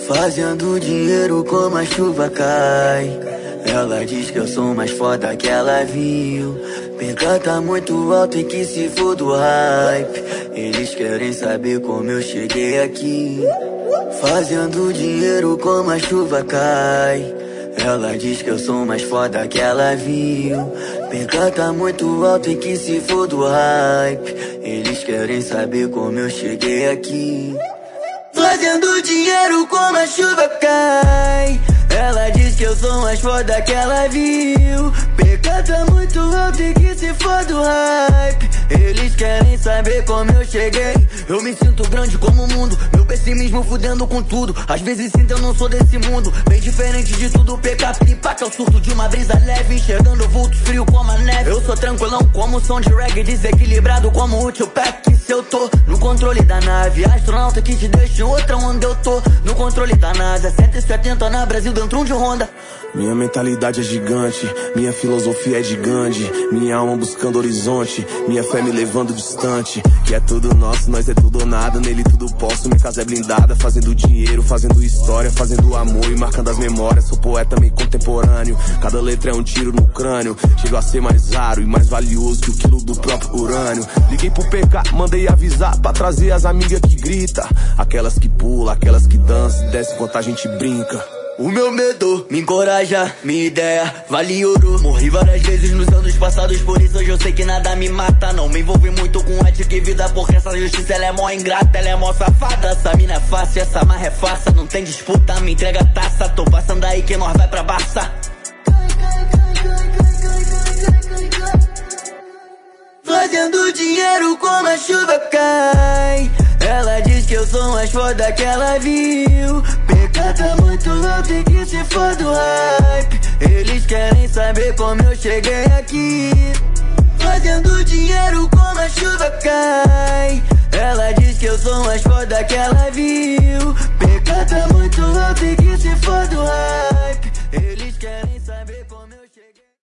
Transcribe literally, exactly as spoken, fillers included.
Fazendo dinheiro como a chuva cai. Ela diz que eu sou mais foda que ela viu. P K tá muito alto e que se for do hype. Eles querem saber como eu cheguei aqui. Fazendo dinheiro como a chuva cai. Ela diz que eu sou mais foda que ela viu. P K tá muito alto e que se for do hype. Eles querem saber como eu cheguei aqui. Fazendo dinheiro como a chuva cai. Ela diz que eu sou mais foda que ela viu. P K tá muito alto e que se for do hype. Eles querem saber como eu cheguei. Eu me sinto grande como o mundo. Meu pessimismo fudendo com tudo. Às vezes sinto eu não sou desse mundo. Bem diferente de tudo. P K piripaca é o surto de uma brisa leve. Enxergando vultos frio como a neve. Eu sou tranquilão como som de reggae. Desequilibrado como o tio Pack. Se eu tô no controle da nave, astronauta que te deixa em outra onde eu tô. No controle da NASA, cento e setenta na Brasil dentro de Honda. Minha mentalidade é gigante, minha filosofia é gigante. Minha alma buscando horizonte, minha fé me levando distante. Que é tudo nosso, nós é tudo ou nada. Nele tudo posso, minha casa é blindada. Fazendo dinheiro, fazendo história, fazendo amor e marcando as memórias. Sou poeta meio contemporâneo, cada letra é um tiro no crânio. Chego a ser mais raro e mais valioso que o quilo do próprio urânio. Liguei pro P K, mandei avisar pra trazer as amigas que grita. Aquelas que pulam, aquelas que dançam, desce enquanto a gente brinca. O meu medo me encoraja, minha ideia vale ouro. Morri várias vezes nos anos passados, por isso hoje eu sei que nada me mata. Não me envolvi muito com ética e vida, porque essa justiça ela é mó ingrata, ela é mó safada. Essa mina é fácil, essa marra é farsa, não tem disputa, me entrega a taça. Tô passando aí que nós vai pra Barça. Fazendo dinheiro como a chuva cai. Ela diz que eu sou mais foda que ela viu. P K tá muito alto e que se for do hype. Eles querem saber como eu cheguei aqui. Fazendo dinheiro como a chuva cai. Ela diz que eu sou mais foda que ela viu.